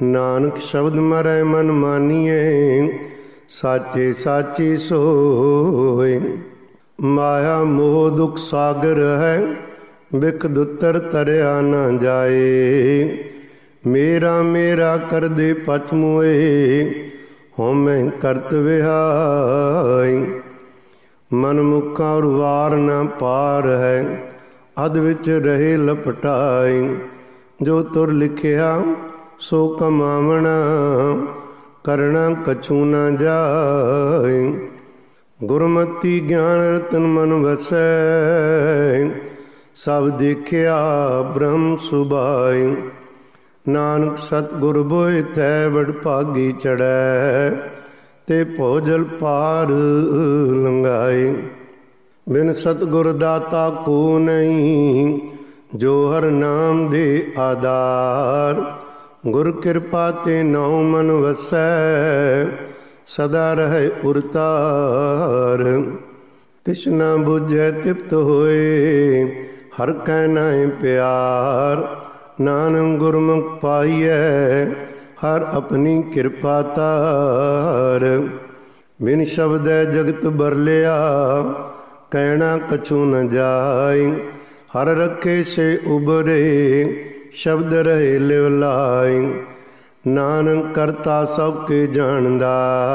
ਨਾਨਕ ਸ਼ਬਦ ਮਰੈ ਮਨ ਮਾਨੀਏ, ਸਾਚੇ ਸਾਚੀ ਸੋਏ। ਮਾਇਆ ਮੋਹ ਦੁਖ ਸਾਗਰ ਹੈ, ਬਿਖ ਦੁੱਤਰ ਤਰਿਆ ਨਾ ਜਾਏ। ਮੇਰਾ ਮੇਰਾ ਕਰਦੇ ਪਚ ਮੋਏ, ਹਉਮੈ ਕਰਤ ਵਿਹਾਈ। ਮਨ ਮੁਖਾ ਔਰ ਵਾਰ ਨਾ ਪਾਰ ਹੈ, ਅਧ ਵਿੱਚ ਰਹੇ ਲਪਟਾਈ। ਜੋ ਤੁਰ ਲਿਖਿਆ ਸੋ ਕਮਾਵਣਾ, ਕਰਣਾ ਕਛੂ ਨਾ ਜਾਏ। ਗੁਰਮਤਿ ਗਿਆਨ ਰਤਨ ਮਨ ਵਸੈ, ਸਭ ਦੇਖਿਆ ਬ੍ਰਹਮ ਸੁਭਾਈ। ਨਾਨਕ ਸਤਿਗੁਰ ਬੋਇ ਥੈ ਵਡ ਭਾਗੀ ਚੜ੍ਹੈ, ਤੇ ਭੋਜਲ ਪਾਰ ਲੰਘਾਏ। ਬਿਨ ਸਤਿਗੁਰ ਦਾਤਾ ਕੋ ਨਹੀਂ, ਜੋ ਹਰ ਨਾਮ ਦੇ ਆਧਾਰ। ਗੁਰ ਕਿਰਪਾ ਤੇ ਨਾਉ ਮਨ ਵਸੈ, ਸਦਾ ਰਹੇ ਉਰਤਾਰ। ਤਿਸਨਾ ਬੁਝੈ ਤਿਪਤ ਹੋਏ, ਹਰ ਕੈ ਨਾਹਿ ਪਿਆਰ। ਨਾਨਕ ਗੁਰਮੁਖ ਪਾਈਐ, ਹਰ ਆਪਣੀ ਕਿਰਪਾ ਤਾਰ। ਬਿਨ ਸ਼ਬਦੈ ਜਗਤ ਬਰਲਿਆ, ਕਹਿਣਾ ਕਛੂ ਨ ਜਾਈ। ਹਰ ਰੱਖੇ ਸੇ ਉਬਰੇ, ਸ਼ਬਦ ਰਹੇ ਲਿਵ ਲਾਈ। ਨਾਨਕ ਕਰਤਾ ਸਭ ਕੇ ਜਾਣਦਾ,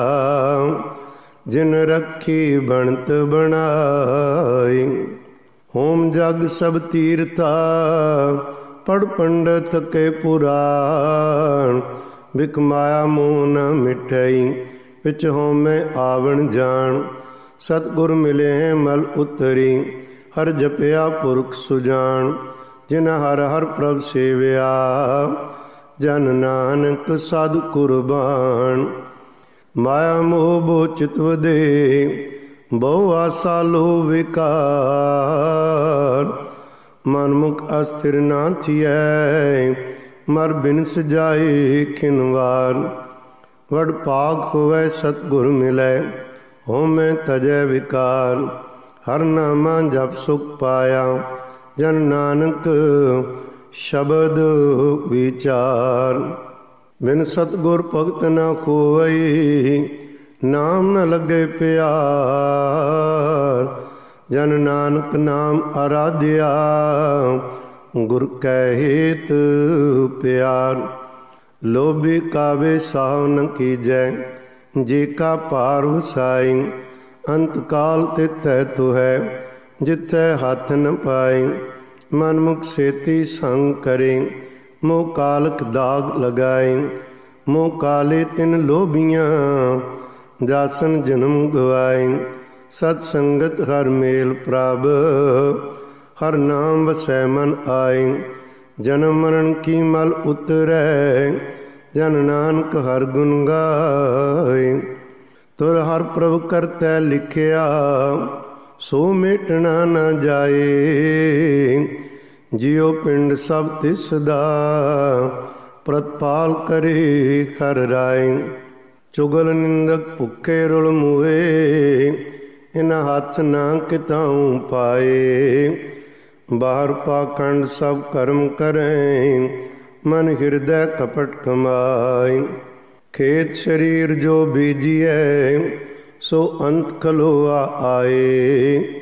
ਜਿਨ ਰੱਖੀ ਬਣਤ ਬਣਾਈ। ਹੋਮ ਜਗ ਸਭ ਤੀਰਥਾ, ਪੜ ਪੰਡਤ ਕੇ ਪੁਰਾਣ। ਬਿਖ ਮਾਇਆ ਮੋਹ ਨ ਮਿਟਈ, ਵਿੱਚ ਹਉਮੈ ਆਵਣ ਜਾਣ। ਸਤਿਗੁਰ ਮਿਲੇ ਮਲ ਉਤਰੀ, ਹਰ ਜਪਿਆ ਪੁਰਖ ਸੁਜਾਨ। ਜਿਨ ਹਰ ਹਰ ਪ੍ਰਭ ਸੇਵਿਆ, ਜਨ ਨਾਨਕ ਸਦ ਕੁਰਬਾਨ। ਮਾਇਆ ਮੋਹ ਬੋ ਚਿਤ ਵਧੇ, ਬਹੁ ਆਸਾ ਲੋਭ ਵਿਕਾਰ। ਮਨ ਮੁਖ ਅਸਥਿਰ ਨਾ ਥੀਐ, ਮਰ ਬਿਨ ਸਜਾਏ ਖਿਨ ਵਾਰ। ਵਡ ਭਾਗ ਹੋਵੈ ਸਤਿਗੁਰ ਮਿਲੈ, ਹਉਮੈ ਤਜੈ ਵਿਕਾਰ। ਹਰ ਨਾਮਾ ਜਪ ਸੁਖ ਪਾਇਆ, ਜਨ ਨਾਨਕ ਸ਼ਬਦ ਵਿਚਾਰ। ਬਿਨ ਸਤਿਗੁਰ ਭਗਤ ਨਾ ਖੋਵਈ, ਨਾਮ ਨ ਲੱਗੇ ਪਿਆਰ। ਜਨ ਨਾਨਕ ਨਾਮ ਅਰਾਧਿਆ, ਗੁਰ ਕੈ ਹੇਤ ਪਿਆਰ। ਲੋਭੀ ਕਾਵੇ ਸਾਹੁ ਨ ਕੀਜੈ, ਜੇ ਕਾ ਭਾਰ ਵਸਾਈ। ਅੰਤ ਕਾਲ ਤਿਥੈ ਤੁਹੈ, ਜਿਥੈ ਹੱਥ ਨ ਪਾਈ। ਮਨ ਮੁਖ ਸੇਤੀ ਸੰਗ ਕਰੇ, ਮੋਹ ਕਾਲਕ ਦਾਗ ਲਗਾਏ। ਮੋਹ ਕਾਲੇ ਤਿਨ ਲੋਭੀਆਂ, ਜਾਸਨ ਜਨਮ ਗਵਾਏ। ਸਤ ਸੰਗਤ ਹਰ ਮੇਲ ਪ੍ਰਭ, ਹਰ ਨਾਮ ਵਸੈ ਮਨ ਆਏ। ਜਨਮ ਮਰਨ ਕੀ ਮਲ ਉਤਰੈ, ਜਨ ਨਾਨਕ ਹਰ ਗੁਣ ਗਾਏ। ਤੁਰ ਹਰ ਪ੍ਰਭ ਕਰਤੈ ਲਿਖਿਆ, ਸੋ ਮੇਟਣਾ ਨਾ ਜਾਏ। ਜਿਉ ਪਿੰਡ ਸਭ ਤਿਸ ਦਾ, ਪ੍ਰਤਪਾਲ ਕਰੇ ਹਰ ਰਾਏ। ਚੁਗਲ ਨਿੰਦਕ ਭੁੱਖੇ ਰੁਲ ਮੁਏ, ਇਨ ਹੱਥ ਨਾ ਕਿਤਾਉ ਪਾਏ। ਬਾਹਰ ਪਾਖੰਡ ਸਭ ਕਰਮ ਕਰੈ, ਮਨ ਹਿਰਦੈ ਕਪਟ ਕਮਾਈ। ਖੇਤ ਸਰੀਰ ਜੋ ਬੀਜੀਐ, ਸੋ ਅੰਤ ਖਲੋਆ ਆਏ।